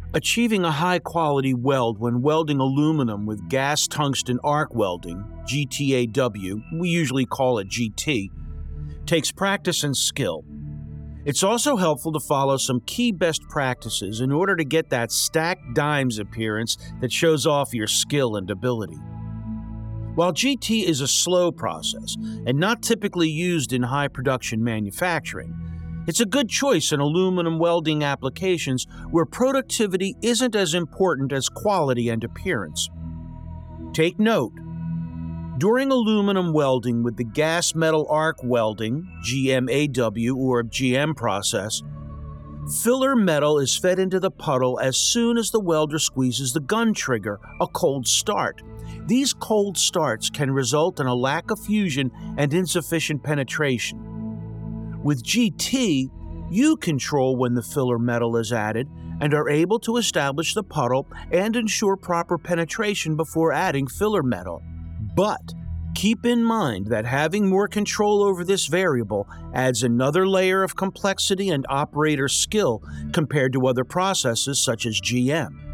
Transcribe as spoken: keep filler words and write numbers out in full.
Achieving a high-quality weld when welding aluminum with gas tungsten arc welding, G T A W, we usually call it G T, takes practice and skill. It's also helpful to follow some key best practices in order to get that stacked dimes appearance that shows off your skill and ability. While G T is a slow process and not typically used in high-production manufacturing, it's a good choice in aluminum welding applications where productivity isn't as important as quality and appearance. Take note, during aluminum welding with the gas metal arc welding, G M A W or G M process, filler metal is fed into the puddle as soon as the welder squeezes the gun trigger, a cold start. These cold starts can result in a lack of fusion and insufficient penetration. With G T, you control when the filler metal is added and are able to establish the puddle and ensure proper penetration before adding filler metal. But keep in mind that having more control over this variable adds another layer of complexity and operator skill compared to other processes such as G M.